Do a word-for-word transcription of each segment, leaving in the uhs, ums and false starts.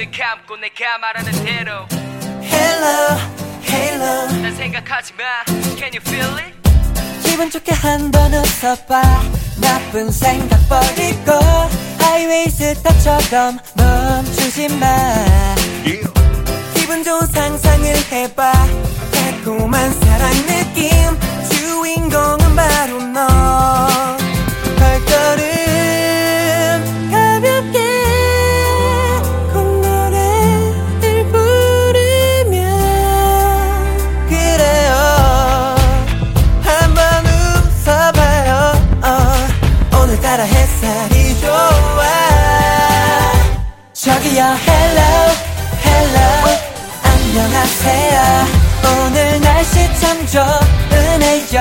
눈을 감고 내가 말하는 대로 Hello, hello 난 생각하지 마 Can you feel it? 기분 좋게 한번 웃어봐 나쁜 생각 버리고 하이웨이 스타처럼 멈추지 마 yeah. 기분 좋은 상상을 해봐 달콤한 사랑 느낌 주인공은 바로 너 발걸음 가볍게 콧노래를 부르며 그래요 한번 웃어봐요 어, 오늘따라 햇살이 좋아 저기요 hello hello 안녕하세요 오늘 날씨 참 좋으네요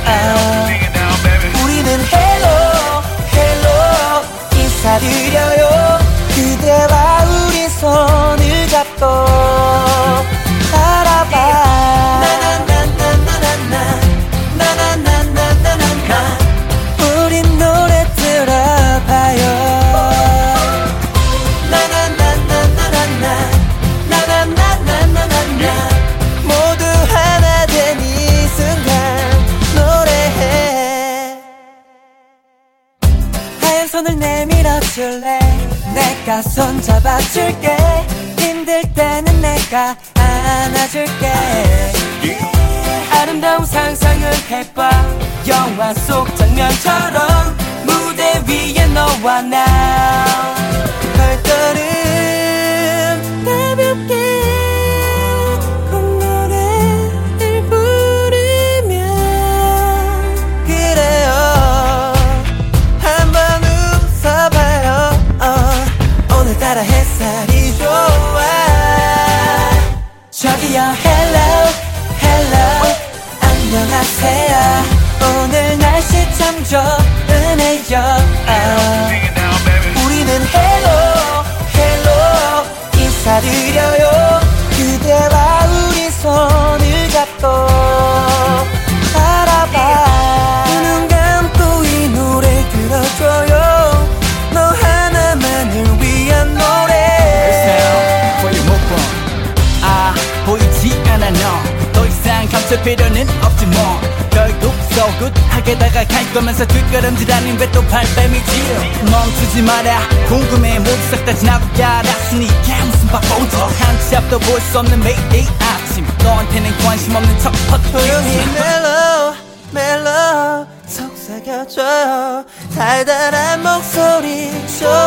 oh. 우리는 hello hello 인사드려요 그대와 우리 손을 잡고 바라봐 나나나나나나나 나나나나나나 우린 노래 들어봐요 나나나나나나 나나나나나나 모두 하나 된 이 순간 노래해 하얀 손을 내밀어 줄래 내가 손 잡아줄게 힘들 때는 내가 안아줄게 yeah. 아름다운 상상을 해봐 영화 속 장면처럼 무대 위에 너와 나 발걸음 가볍게 콧노래를 부르며 그래요 한번 웃어봐요 어, 오늘따라 햇살이 좋아 저기요 hello hello 안녕하세요 오늘 날씨 참 좋으네요 oh. 우리는 hello hello 인사드려요 그대와 우리 손을 잡고 바라봐 두 눈 감고 이 노래 들어줘요 너 하나만을 위한 노래 아 보이지 않아 너 더 이상 감출 필요는 없지 뭐 결국 소굿하게 다가갈 거면서 뒷걸음질 아닌 왜 또 발뺌이지 멈추지 마라 궁금해 모두 싹 다 지나고 알았으니까 무슨 바보지 한치 앞도 볼 수 없는 매일 아침 너한테는 관심 없는 첫 조용히 퍼트 멜로 멜로 속삭여줘요 달달한 목소리 줘